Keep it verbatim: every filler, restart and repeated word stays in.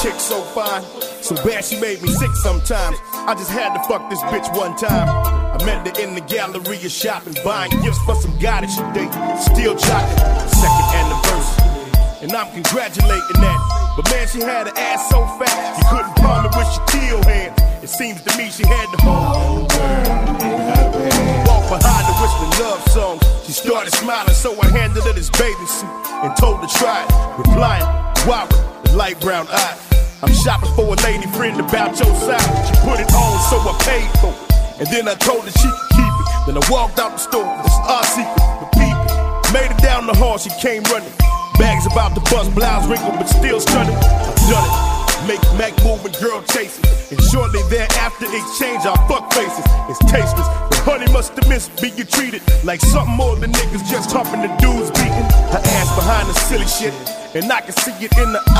chick so fine, so bad she made me sick sometimes. I just had to fuck this bitch one time. I met her in the Galleria shopping, buying gifts for some guy that she date. Still jocking, second anniversary, and I'm congratulating that. But man, she had an ass so fat, you couldn't palm it with your teal hand. It seems to me she had the whole world in her hand. Walked behind her whistling love songs. She started smiling, so I handed her this bathing suit and told her try it. Replying, wow, with the light brown eye. I'm shopping for a lady friend about your size. She put it on, so I paid for it. And then I told her she could keep it. Then I walked out the store, it's our secret, the people. Made it down the hall, she came running. Bags about to bust, blouse wrinkled, but still stunning. I've done it. Make Mac move and girl chasing. And shortly thereafter exchange our fuck faces. It's tasteless, but honey must have missed being treated like something more than niggas just humping the dudes beating her ass behind the silly shit. And I can see it in the